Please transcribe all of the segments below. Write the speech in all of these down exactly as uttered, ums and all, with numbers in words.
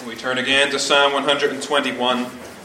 We turn again to Psalm one hundred twenty-one.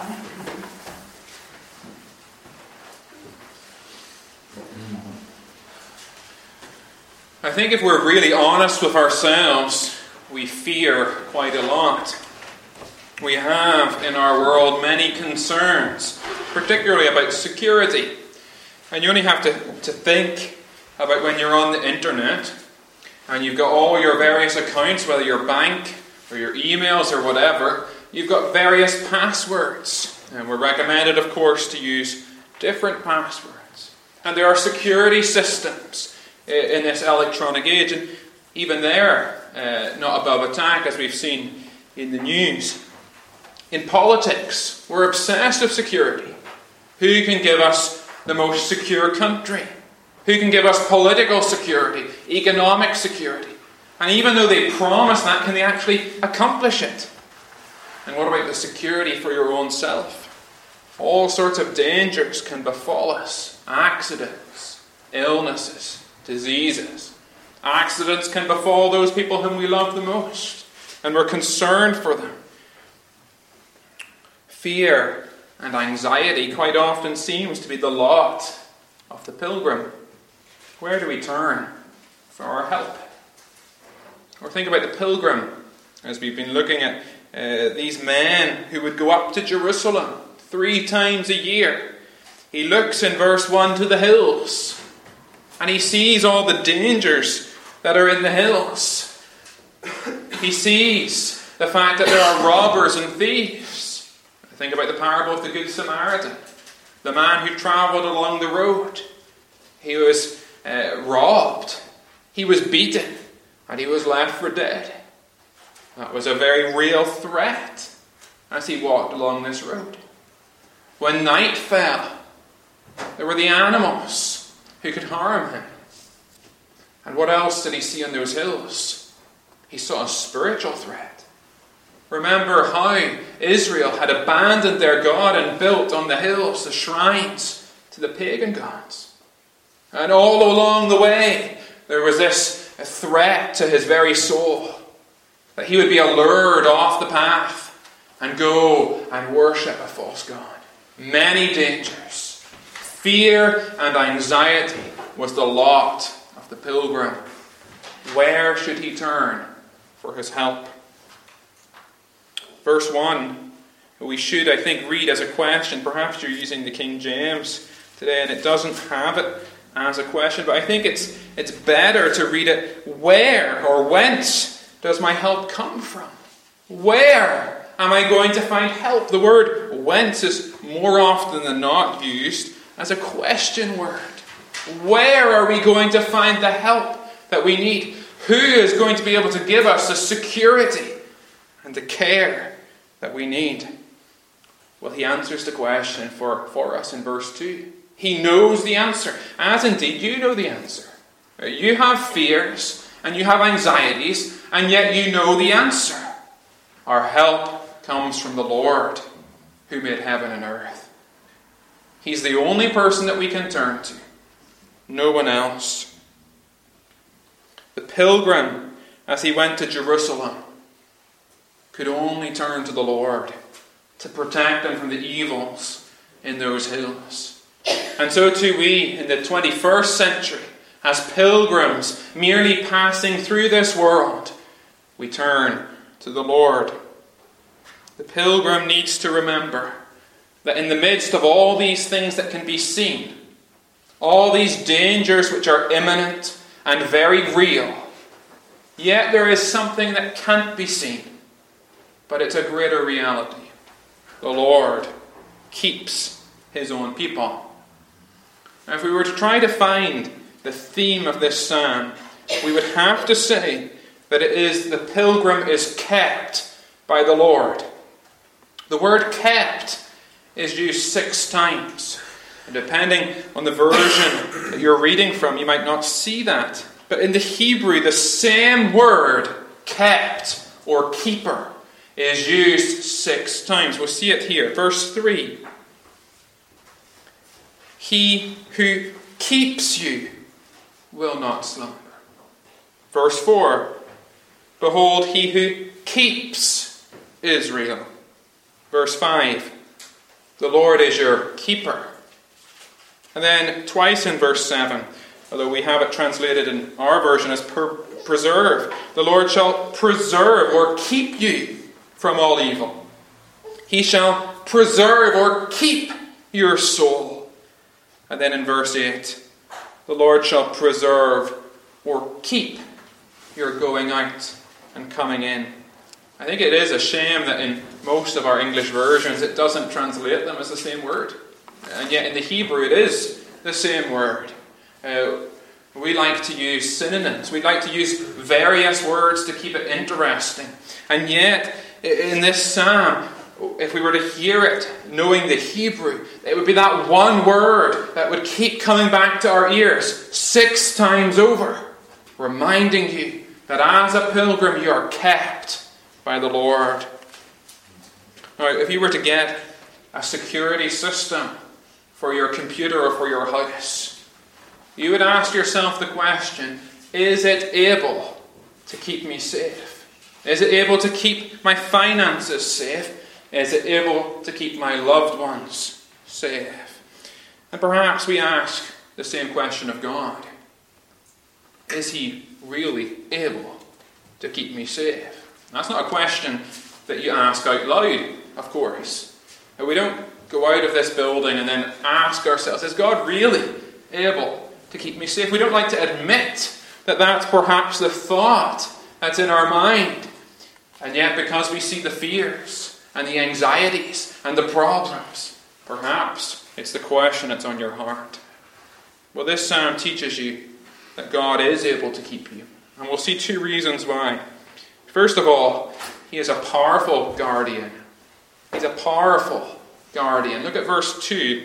I think if we're really honest with ourselves, we fear quite a lot. We have in our world many concerns, particularly about security. And you only have to, to think about when you're on the internet and you've got all your various accounts, whether your bank or your emails or whatever, you've got various passwords. And we're recommended, of course, to use different passwords. And there are security systems in this electronic age, and even they're uh, not above attack, as we've seen in the news. In politics, we're obsessed with security. Who can give us the most secure country? Who can give us political security, economic security? And even though they promise that, can they actually accomplish it? And what about the security for your own self? All sorts of dangers can befall us. Accidents, illnesses, diseases. Accidents can befall those people whom we love the most, and we're concerned for them. Fear and anxiety quite often seems to be the lot of the pilgrim. Where do we turn for our help? Or think about the pilgrim, as we've been looking at uh, these men who would go up to Jerusalem three times a year. He looks in verse one to the hills, and he sees all the dangers that are in the hills. He sees the fact that there are robbers and thieves. Think about the parable of the Good Samaritan. The man who travelled along the road. He was uh, robbed. He was beaten. And he was left for dead. That was a very real threat as he walked along this road. When night fell, there were the animals who could harm him. And what else did he see on those hills? He saw a spiritual threat. Remember how Israel had abandoned their God and built on the hills the shrines to the pagan gods. And all along the way, there was this threat to his very soul, that he would be allured off the path and go and worship a false god. Many dangers. Fear and anxiety was the lot of the pilgrim. Where should he turn for his help? Verse one, we should, I think, read as a question. Perhaps you're using the King James today and it doesn't have it as a question, but I think it's it's better to read it, where or whence does my help come from? Where am I going to find help? The word whence is more often than not used as a question word. Where are we going to find the help that we need? Who is going to be able to give us the security and the care that we need? Well, he answers the question for, for us in verse two. He knows the answer, as indeed you know the answer. You have fears and you have anxieties, and yet you know the answer. Our help comes from the Lord who made heaven and earth. He's the only person that we can turn to. No one else. The pilgrim, as he went to Jerusalem, could only turn to the Lord to protect him from the evils in those hills. And so too we, in the twenty-first century, as pilgrims merely passing through this world, we turn to the Lord. The pilgrim needs to remember that in the midst of all these things that can be seen, all these dangers which are imminent and very real, yet there is something that can't be seen, but it's a greater reality. The Lord keeps his own people. Now, if we were to try to find the theme of this psalm, we would have to say that it is the pilgrim is kept by the Lord. The word kept is used six times. And depending on the version that you're reading from, you might not see that. But in the Hebrew, the same word, kept or keeper, is used six times. We'll see it here. Verse three. He who keeps you will not slumber. Verse four. Behold, he who keeps Israel. Verse five, the Lord is your keeper. And then twice in verse seven, although we have it translated in our version as per- preserve, the Lord shall preserve or keep you from all evil. He shall preserve or keep your soul. And then in verse eight, the Lord shall preserve or keep your going out and coming in. I think it is a shame that in most of our English versions it doesn't translate them as the same word. And yet in the Hebrew it is the same word. Uh, we like to use synonyms. We like to use various words to keep it interesting. And yet in this psalm, if we were to hear it, knowing the Hebrew, it would be that one word that would keep coming back to our ears six times over, reminding you that as a pilgrim you are kept by the Lord. Now, if you were to get a security system for your computer or for your house, you would ask yourself the question, is it able to keep me safe? Is it able to keep my finances safe? Is it able to keep my loved ones safe? And perhaps we ask the same question of God. Is He really able to keep me safe? That's not a question that you ask out loud, of course. We don't go out of this building and then ask ourselves, is God really able to keep me safe? We don't like to admit that that's perhaps the thought that's in our mind. And yet, because we see the fears and the anxieties and the problems, perhaps it's the question that's on your heart. Well, this psalm teaches you that God is able to keep you. And we'll see two reasons why. First of all, He is a powerful guardian. He's a powerful guardian. Look at verse two.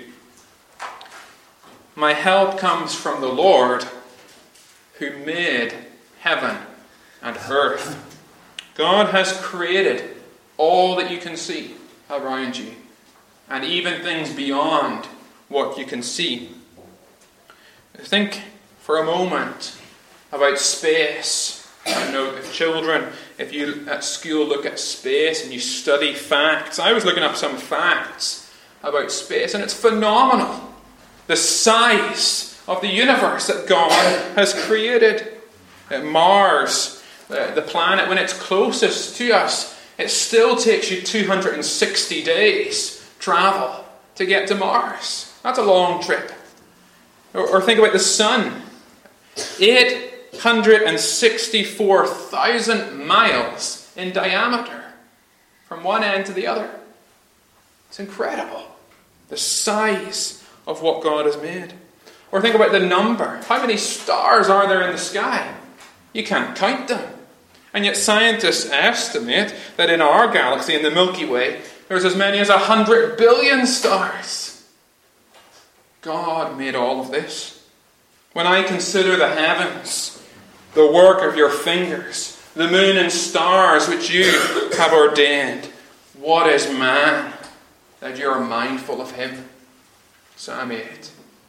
My help comes from the Lord who made heaven and earth. God has created all that you can see around you, and even things beyond what you can see. Think for a moment about space. I know if children, if you at school look at space and you study facts, I was looking up some facts about space, and it's phenomenal. The size of the universe that God has created. Mars, the planet, when it's closest to us, it still takes you two hundred sixty days travel to get to Mars. That's a long trip. Or, or think about the sun. eight hundred sixty-four thousand miles in diameter from one end to the other. It's incredible. The size of what God has made. Or think about the number. How many stars are there in the sky? You can't count them. And yet scientists estimate that in our galaxy, in the Milky Way, there's as many as a hundred billion stars. God made all of this. When I consider the heavens, the work of your fingers, the moon and stars which you have ordained, what is man that you are mindful of him? Psalm eight.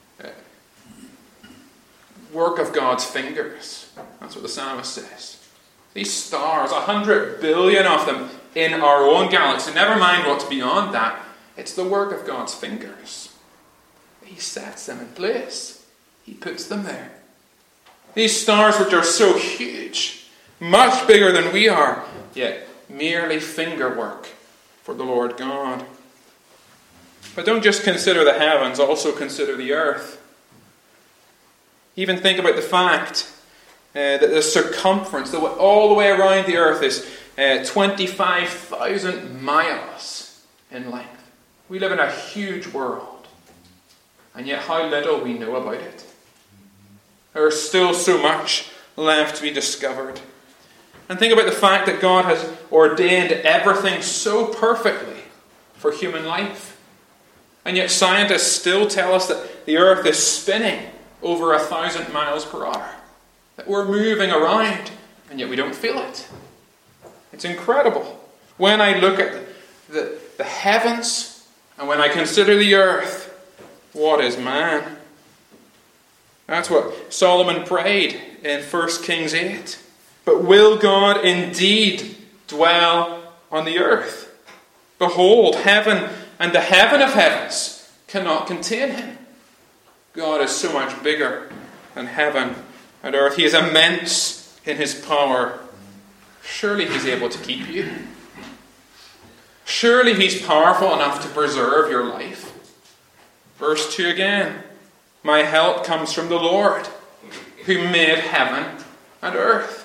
Work of God's fingers. That's what the psalmist says. These stars, a hundred billion of them in our own galaxy. Never mind what's beyond that. It's the work of God's fingers. He sets them in place. He puts them there. These stars which are so huge, much bigger than we are, yet merely finger work for the Lord God. But don't just consider the heavens, also consider the earth. Even think about the fact uh, that the circumference, the, all the way around the earth, is uh, twenty-five thousand miles in length. We live in a huge world, and yet how little we know about it. There is still so much left to be discovered. And think about the fact that God has ordained everything so perfectly for human life. And yet scientists still tell us that the earth is spinning over a thousand miles per hour. That we're moving around, and yet we don't feel it. It's incredible. When I look at the, the, the heavens, and when I consider the earth, what is man? That's what Solomon prayed in First Kings eight. But will God indeed dwell on the earth. Behold, heaven and the heaven of heavens cannot contain him. God is so much bigger than heaven and earth. He is immense in his power. Surely he's able to keep you. Surely he's powerful enough to preserve your life. Verse two again. My help comes from the Lord, who made heaven and earth.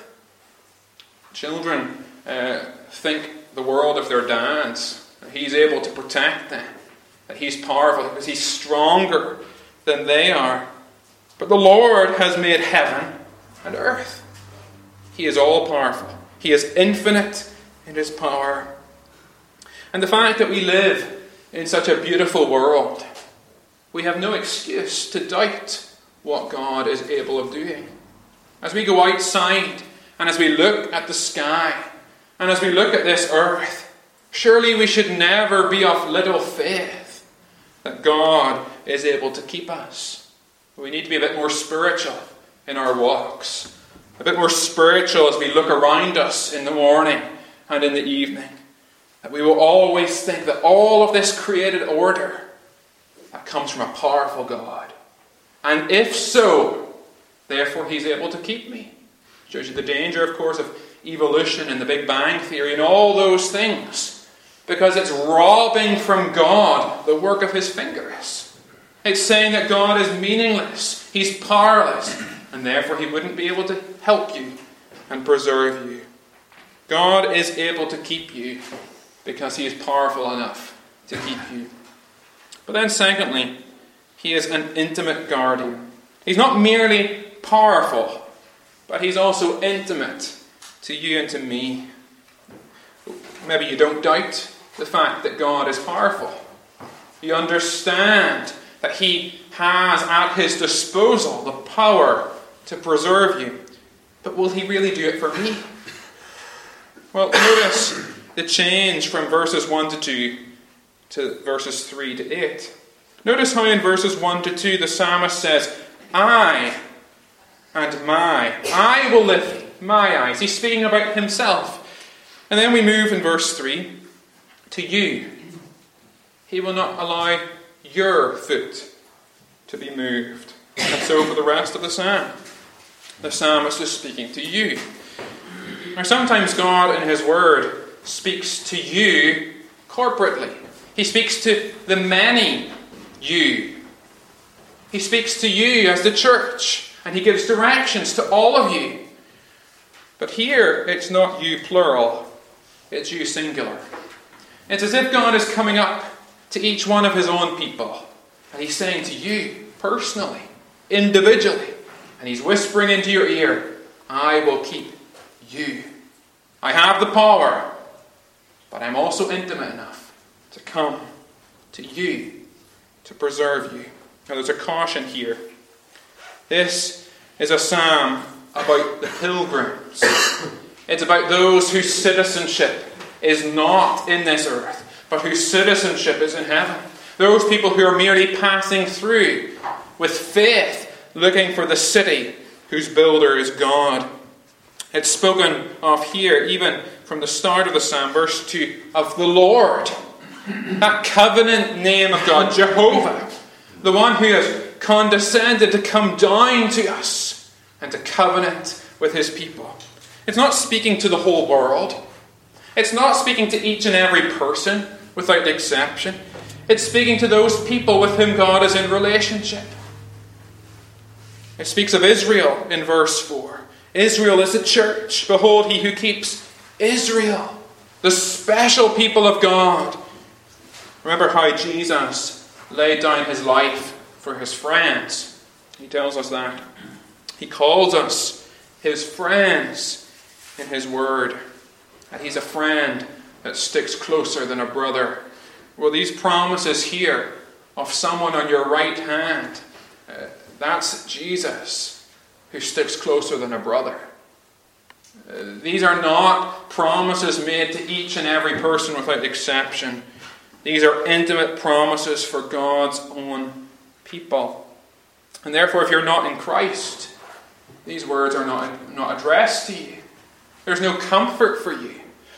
Children uh, think the world of their dads. He's able to protect them. That he's powerful because he's stronger than they are. But the Lord has made heaven and earth. He is all powerful. He is infinite in his power. And the fact that we live in such a beautiful world, we have no excuse to doubt what God is able of doing. As we go outside and as we look at the sky and as we look at this earth, surely we should never be of little faith that God is able to keep us. We need to be a bit more spiritual in our walks, a bit more spiritual as we look around us in the morning and in the evening. That we will always think that all of this created order, that comes from a powerful God. And if so, therefore he's able to keep me. Shows you the danger, of course, of evolution and the Big Bang Theory and all those things. Because it's robbing from God the work of his fingers. It's saying that God is meaningless. He's powerless. And therefore he wouldn't be able to help you and preserve you. God is able to keep you because he is powerful enough to keep you. But then secondly, he is an intimate guardian. He's not merely powerful, but he's also intimate to you and to me. Maybe you don't doubt the fact that God is powerful. You understand that he has at his disposal the power to preserve you. But will he really do it for me? Well, notice the change from verses one to two to verses three to eight. Notice how in verses one to two the psalmist says, I and my, I will lift my eyes. He's speaking about himself. And then we move in verse three to you. He will not allow your foot to be moved. And so for the rest of the psalm, the psalmist is speaking to you. Now sometimes God in his word speaks to you corporately. He speaks to the many you. He speaks to you as the church, and he gives directions to all of you. But here it's not you plural, it's you singular. It's as if God is coming up to each one of his own people, and he's saying to you personally, individually, and he's whispering into your ear, I will keep you. I have the power, but I'm also intimate enough to come to you, to preserve you. Now there's a caution here. This is a psalm about the pilgrims. It's about those whose citizenship is not in this earth, but whose citizenship is in heaven. Those people who are merely passing through with faith, looking for the city whose builder is God. It's spoken of here, even from the start of the psalm, verse two, of the Lord. That covenant name of God, Jehovah, the one who has condescended to come down to us and to covenant with his people. It's not speaking to the whole world. It's not speaking to each and every person without exception. It's speaking to those people with whom God is in relationship. It speaks of Israel in verse four. Israel is the church. Behold, he who keeps Israel, the special people of God. Remember how Jesus laid down his life for his friends. He tells us that. He calls us his friends in his word. And he's a friend that sticks closer than a brother. Well, these promises here of someone on your right hand, uh, that's Jesus, who sticks closer than a brother. Uh, these are not promises made to each and every person without exception. These are intimate promises for God's own people. And therefore, if you're not in Christ, these words are not, not addressed to you. There's no comfort for you.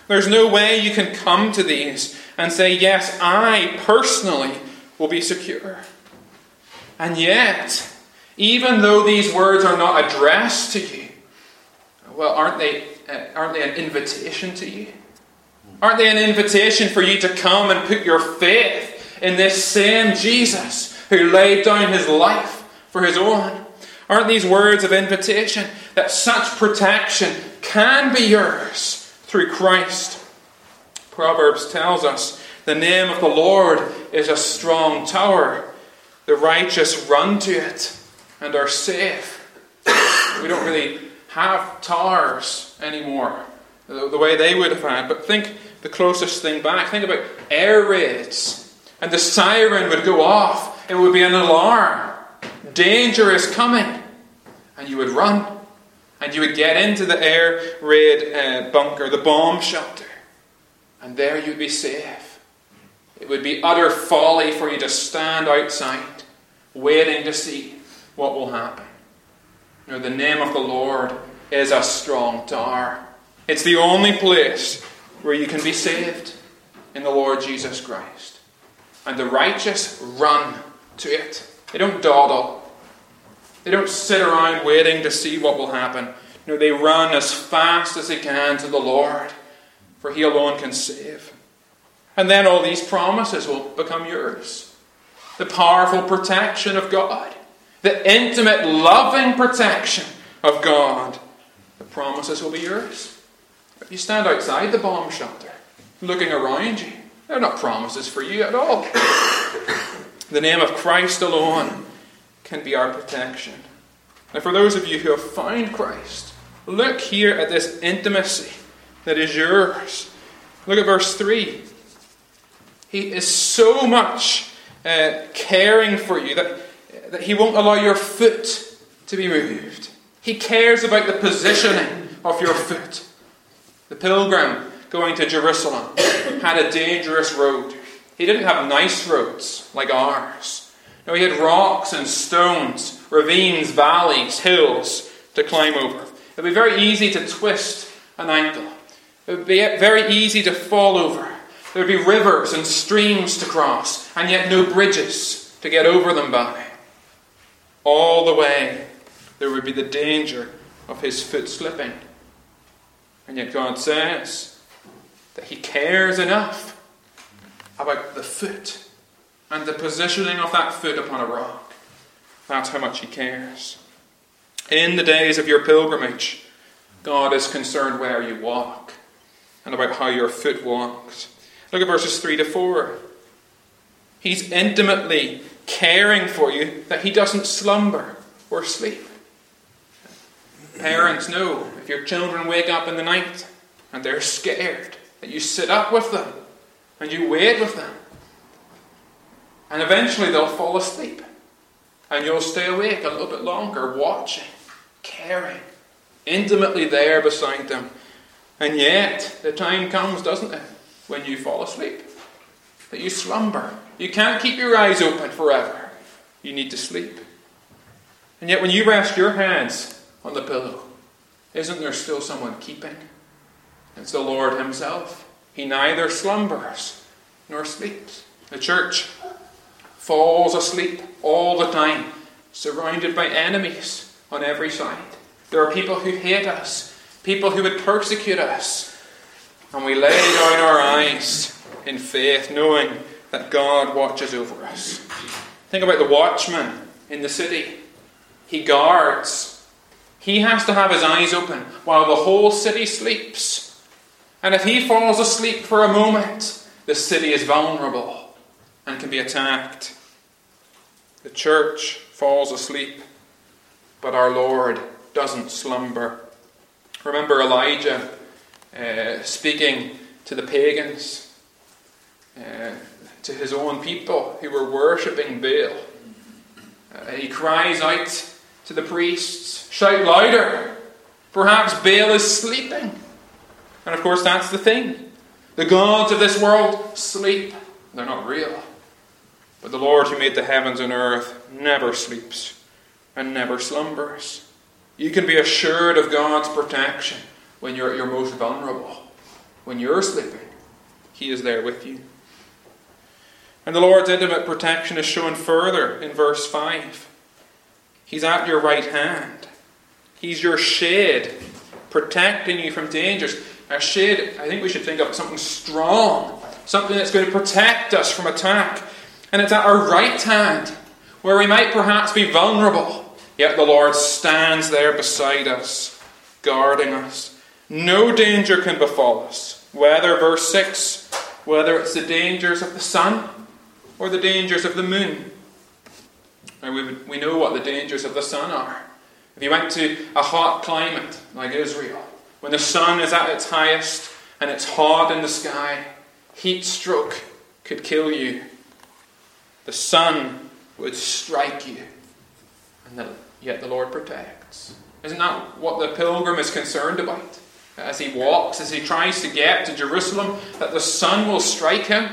There's no way you can come to these and say, yes, I personally will be secure. And yet, even though these words are not addressed to you, well, aren't they, uh, aren't they an invitation to you? Aren't they an invitation for you to come and put your faith in this same Jesus who laid down his life for his own? Aren't these words of invitation that such protection can be yours through Christ? Proverbs tells us the name of the Lord is a strong tower. The righteous run to it and are safe. We don't really have towers anymore the way they would have had. But think the closest thing back. Think about air raids. And the siren would go off. It would be an alarm. Danger is coming. And you would run. And you would get into the air raid uh, bunker, the bomb shelter. And there you'd be safe. It would be utter folly for you to stand outside, waiting to see what will happen. You know, the name of the Lord is a strong tower. It's the only place where you can be saved, in the Lord Jesus Christ. And the righteous run to it. They don't dawdle. They don't sit around waiting to see what will happen. No, they run as fast as they can to the Lord, for he alone can save. And then all these promises will become yours. The powerful protection of God. The intimate, loving protection of God. The promises will be yours. If you stand outside the bomb shelter, looking around you, they're not promises for you at all. The name of Christ alone can be our protection. Now, for those of you who have found Christ, look here at this intimacy that is yours. Look at verse three. He is so much uh, caring for you that, that he won't allow your foot to be moved. He cares about the positioning of your foot. The pilgrim going to Jerusalem had a dangerous road. He didn't have nice roads like ours. No, he had rocks and stones, ravines, valleys, hills to climb over. It would be very easy to twist an ankle. It would be very easy to fall over. There would be rivers and streams to cross, and yet no bridges to get over them by. All the way, there would be the danger of his foot slipping. And yet God says that he cares enough about the foot and the positioning of that foot upon a rock. That's how much he cares. In the days of your pilgrimage, God is concerned where you walk and about how your foot walks. Look at verses three to four. He's intimately caring for you that he doesn't slumber or sleep. Parents know if your children wake up in the night and they're scared, that you sit up with them and you wait with them. And eventually they'll fall asleep. And you'll stay awake a little bit longer, watching, caring, intimately there beside them. And yet, the time comes, doesn't it, when you fall asleep. That you slumber. You can't keep your eyes open forever. You need to sleep. And yet when you rest your hands on the pillow, isn't there still someone keeping? It's the Lord himself. He neither slumbers nor sleeps. The church falls asleep all the time, surrounded by enemies on every side. There are people who hate us, people who would persecute us, and we lay down our eyes in faith, knowing that God watches over us. Think about the watchman in the city. He guards. He has to have his eyes open while the whole city sleeps. And if he falls asleep for a moment, the city is vulnerable and can be attacked. The church falls asleep, but our Lord doesn't slumber. Remember Elijah uh, speaking to the pagans, uh, to his own people who were worshipping Baal. Uh, he cries out to the priests, "Shout louder! Perhaps Baal is sleeping." And of course that's the thing. The gods of this world sleep. They're not real. But the Lord who made the heavens and earth never sleeps and never slumbers. You can be assured of God's protection when you're at your most vulnerable. When you're sleeping, He is there with you. And the Lord's intimate protection is shown further in verse five. He's at your right hand. He's your shade, protecting you from dangers. A shade, I think we should think of something strong, something that's going to protect us from attack. And it's at our right hand, where we might perhaps be vulnerable, yet the Lord stands there beside us, guarding us. No danger can befall us, whether, verse six, whether it's the dangers of the sun or the dangers of the moon. Now we, we know what the dangers of the sun are. If you went to a hot climate like Israel, when the sun is at its highest and it's hot in the sky, heat stroke could kill you. The sun would strike you, and the, yet the Lord protects. Isn't that what the pilgrim is concerned about? As he walks, as he tries to get to Jerusalem, that the sun will strike him,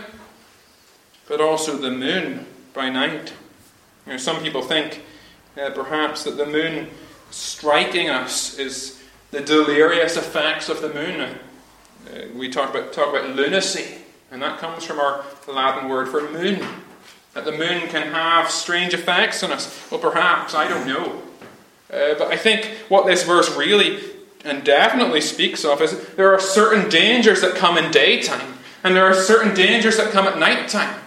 but also the moon by night. You know, some people think uh, perhaps that the moon striking us is the delirious effects of the moon. Uh, we talk about talk about lunacy, and that comes from our Latin word for moon. That the moon can have strange effects on us. Well, perhaps, I don't know. Uh, but I think what this verse really and definitely speaks of is there are certain dangers that come in daytime, and there are certain dangers that come at nighttime.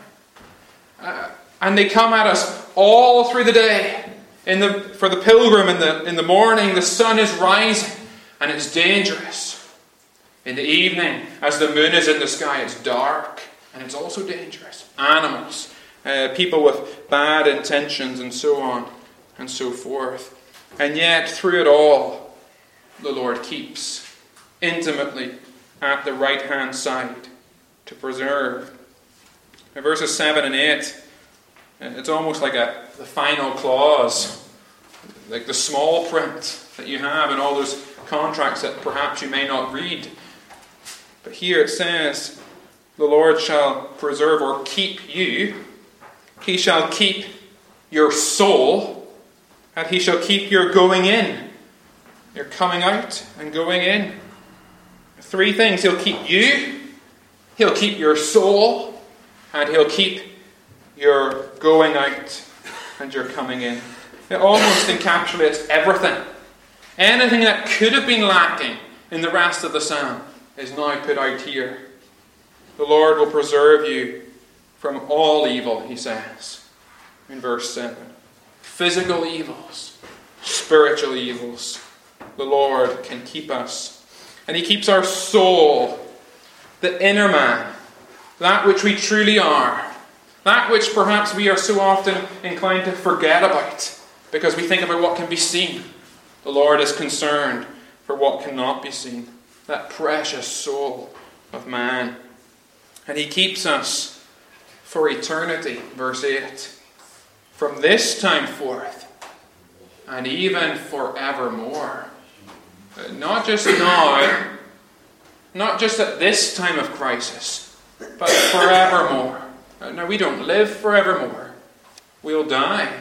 Uh, and they come at us all through the day. In the, for the pilgrim in the, in the morning, the sun is rising, and it's dangerous. In the evening, as the moon is in the sky, it's dark, and it's also dangerous. Animals, uh, people with bad intentions, and so on, and so forth. And yet, through it all, the Lord keeps intimately at the right-hand side to preserve. In verses seven and eight, it's almost like a the final clause, like the small print that you have in all those contracts that perhaps you may not read. But here it says, the Lord shall preserve or keep you. He shall keep your soul, and He shall keep your going in. Your coming out and going in. Three things. He'll keep you, He'll keep your soul, and He'll keep your going out and your coming in. It almost encapsulates everything. Anything that could have been lacking in the rest of the psalm is now put out here. The Lord will preserve you from all evil, he says in verse seven. Physical evils, spiritual evils. The Lord can keep us. And He keeps our soul, the inner man, that which we truly are, that which perhaps we are so often inclined to forget about because we think about what can be seen. The Lord is concerned for what cannot be seen, that precious soul of man. And He keeps us for eternity, verse eight, from this time forth and even forevermore. Not just now, not just at this time of crisis, but forevermore. Now, we don't live forevermore. We'll die.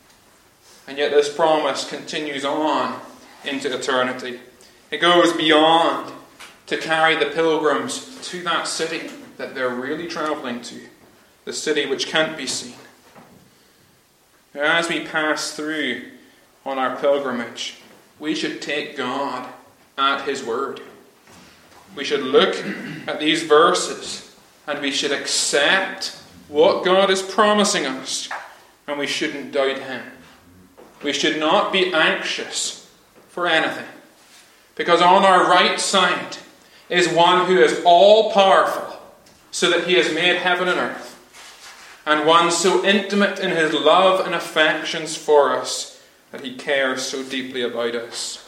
And yet this promise continues on into eternity. It goes beyond to carry the pilgrims to that city that they're really travelling to, the city which can't be seen. Now, as we pass through on our pilgrimage, we should take God at His word. We should look at these verses and we should accept what God is promising us, and we shouldn't doubt Him. We should not be anxious for anything, because on our right side is one who is all-powerful, so that He has made heaven and earth, and one so intimate in His love and affections for us that He cares so deeply about us.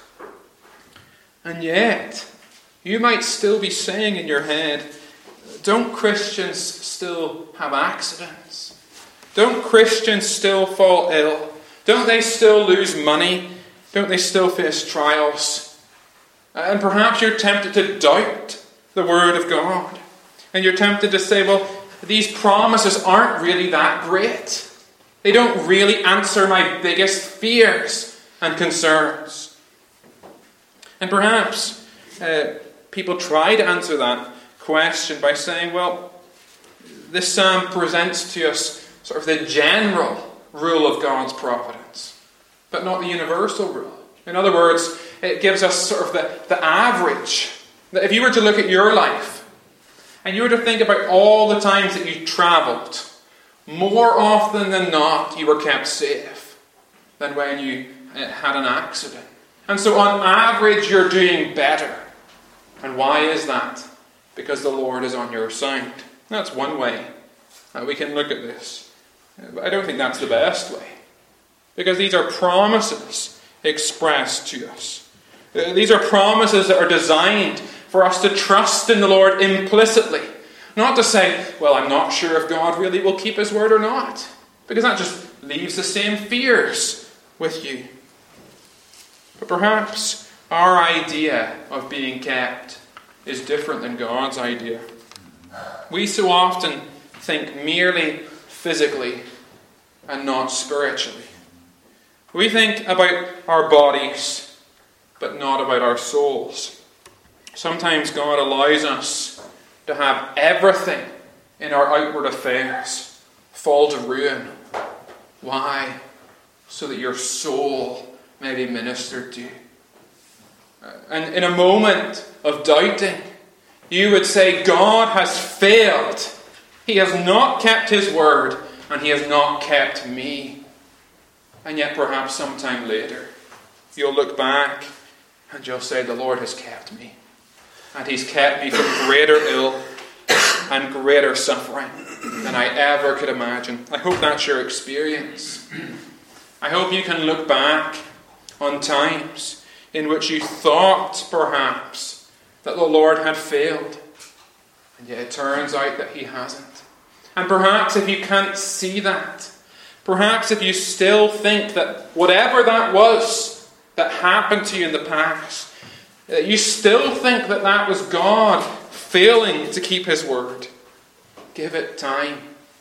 And yet, you might still be saying in your head, don't Christians still have accidents? Don't Christians still fall ill? Don't they still lose money? Don't they still face trials? And perhaps you're tempted to doubt the Word of God. And you're tempted to say, well, these promises aren't really that great. They don't really answer my biggest fears and concerns. And perhaps uh, people try to answer that question by saying, well, this psalm presents to us sort of the general rule of God's providence, but not the universal rule. In other words, it gives us sort of the, the average. That if you were to look at your life, and you were to think about all the times that you travelled, more often than not you were kept safe than when you had an accident. And so on average you're doing better. And why is that? Because the Lord is on your side. That's one way that we can look at this. But I don't think that's the best way. Because these are promises expressed to us. These are promises that are designed for us to trust in the Lord implicitly. Not to say, well, I'm not sure if God really will keep his word or not. Because that just leaves the same fears with you. But perhaps our idea of being kept is different than God's idea. We so often think merely physically and not spiritually. We think about our bodies, but not about our souls. Sometimes God allows us to have everything in our outward affairs fall to ruin. Why? So that your soul may be ministered to. And in a moment of doubting, you would say, God has failed. He has not kept his word, and he has not kept me. And yet perhaps sometime later, you'll look back and you'll say, the Lord has kept me. And he's kept me from greater ill and greater suffering than I ever could imagine. I hope that's your experience. I hope you can look back on times in which you thought perhaps that the Lord had failed. And yet it turns out that he hasn't. And perhaps if you can't see that, perhaps if you still think that whatever that was that happened to you in the past, that you still think that that was God failing to keep his word, give it time.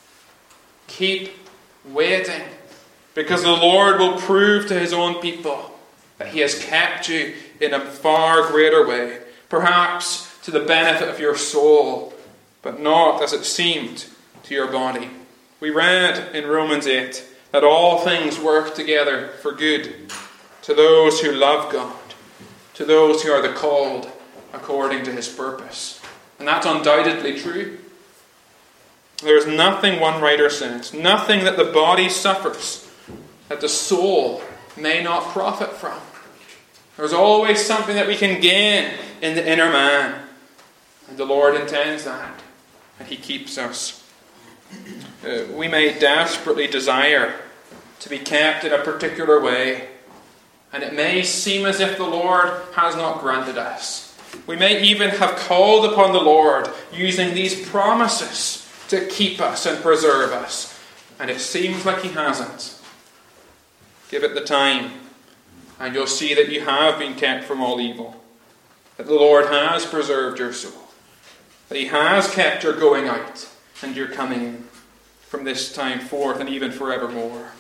Keep waiting, because the Lord will prove to his own people that he has kept you in a far greater way, perhaps to the benefit of your soul, but not, as it seemed, to your body. We read in Romans eight that all things work together for good to those who love God, to those who are the called according to his purpose. And that's undoubtedly true. There is nothing, one writer says, nothing that the body suffers that the soul may not profit from. There's always something that we can gain in the inner man. And the Lord intends that. And he keeps us. Uh, we may desperately desire to be kept in a particular way. And it may seem as if the Lord has not granted us. We may even have called upon the Lord using these promises to keep us and preserve us. And it seems like he hasn't. Give it the time, and you'll see that you have been kept from all evil. That the Lord has preserved your soul. That he has kept your going out and your coming in from this time forth and even forevermore.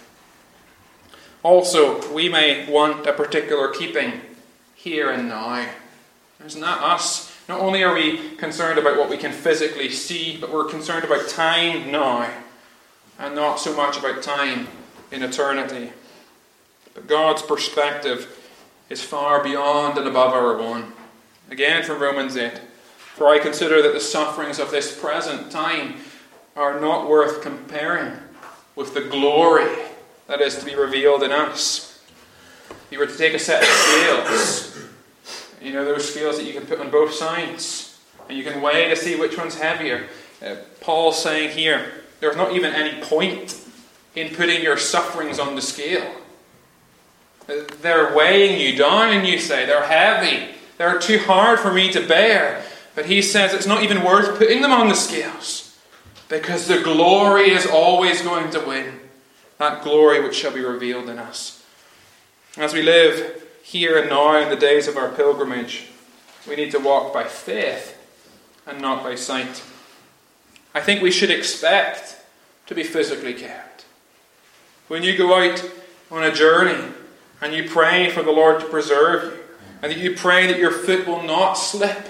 Also, we may want a particular keeping here and now. Isn't that us? Not only are we concerned about what we can physically see, but we're concerned about time now, and not so much about time in eternity. But God's perspective is far beyond and above our own. Again from Romans eight. For I consider that the sufferings of this present time are not worth comparing with the glory that is to be revealed in us. If you were to take a set of scales, you know those scales that you can put on both sides, and you can weigh to see which one's heavier. Uh, Paul's saying here, there's not even any point in putting your sufferings on the scale. They're weighing you down, you say. They're heavy. They're too hard for me to bear. But he says it's not even worth putting them on the scales, because the glory is always going to win. That glory which shall be revealed in us. As we live here and now in the days of our pilgrimage, we need to walk by faith and not by sight. I think we should expect to be physically kept. When you go out on a journey and you pray for the Lord to preserve you, and that you pray that your foot will not slip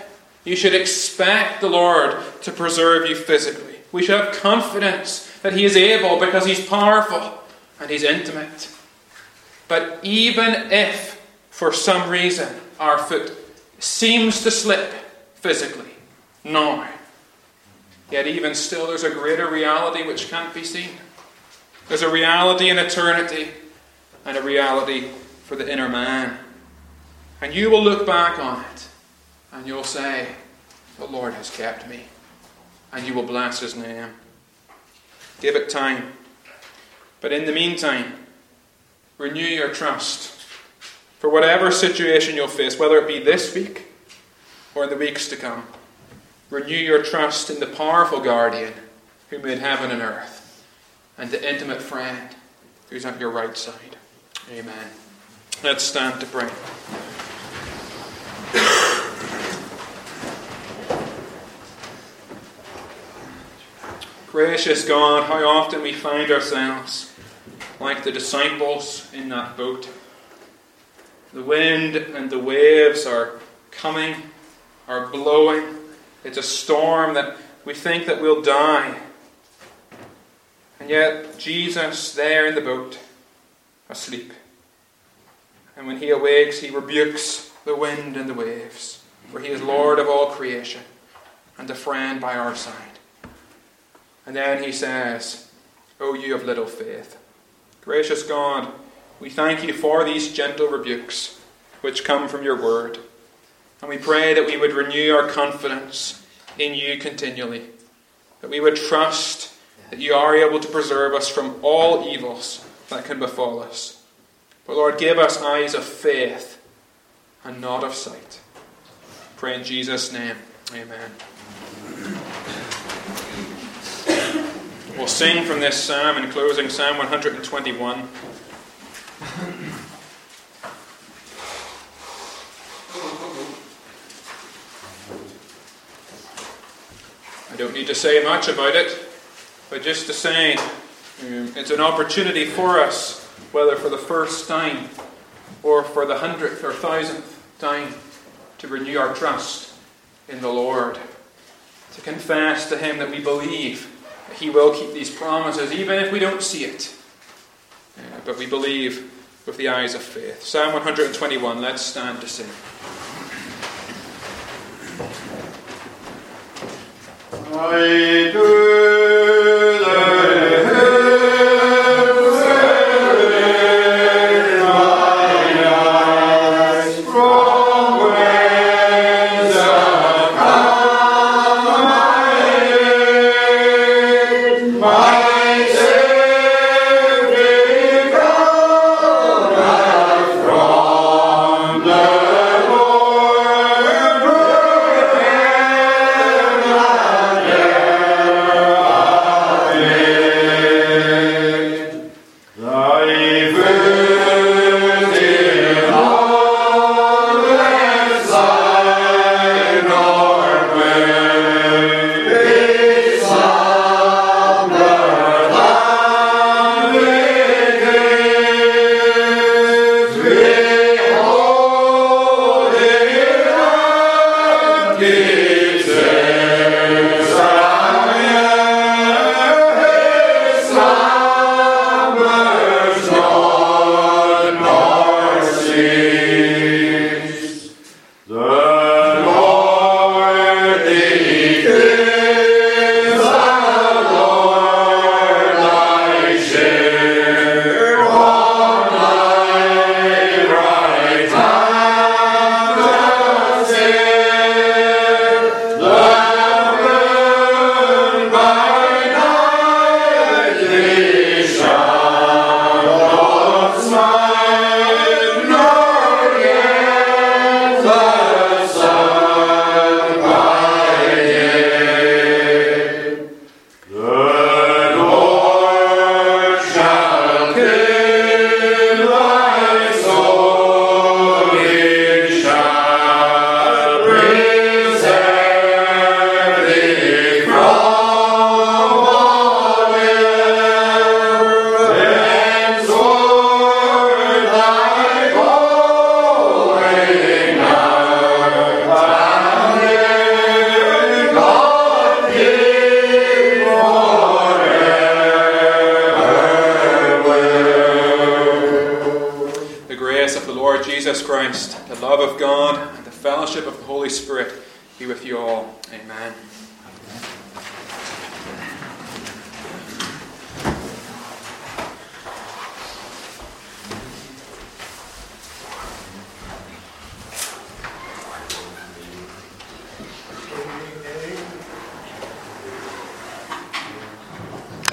You should expect the Lord to preserve you physically. We should have confidence that He is able because He's powerful and He's intimate. But even if, for some reason, our foot seems to slip physically now, yet even still there's a greater reality which can't be seen. There's a reality in eternity and a reality for the inner man. And you will look back on it and you'll say, the Lord has kept me. And you will bless His name. Give it time. But in the meantime, renew your trust for whatever situation you'll face, whether it be this week or in the weeks to come. Renew your trust in the powerful guardian who made heaven and earth, and the intimate friend who's at your right side. Amen. Let's stand to pray. Gracious God, how often we find ourselves like the disciples in that boat. The wind and the waves are coming, are blowing. It's a storm that we think that we'll die. And yet Jesus, there in the boat, asleep. And when He awakes, He rebukes the wind and the waves, for He is Lord of all creation and a friend by our side. And then He says, O you of little faith. Gracious God, we thank You for these gentle rebukes which come from Your word. And we pray that we would renew our confidence in You continually. That we would trust that You are able to preserve us from all evils that can befall us. But Lord, give us eyes of faith and not of sight. Pray in Jesus' name. Amen. We'll sing from this psalm in closing, Psalm one hundred twenty-one. I don't need to say much about it, but just to say um, it's an opportunity for us, whether for the first time or for the hundredth or thousandth time, to renew our trust in the Lord, to confess to Him that we believe that He will keep these promises, even if we don't see it. Uh, but we believe with the eyes of faith. Psalm one hundred twenty-one, let's stand to sing. I do the Lord Jesus Christ, the love of God, and the fellowship of the Holy Spirit be with you all. Amen.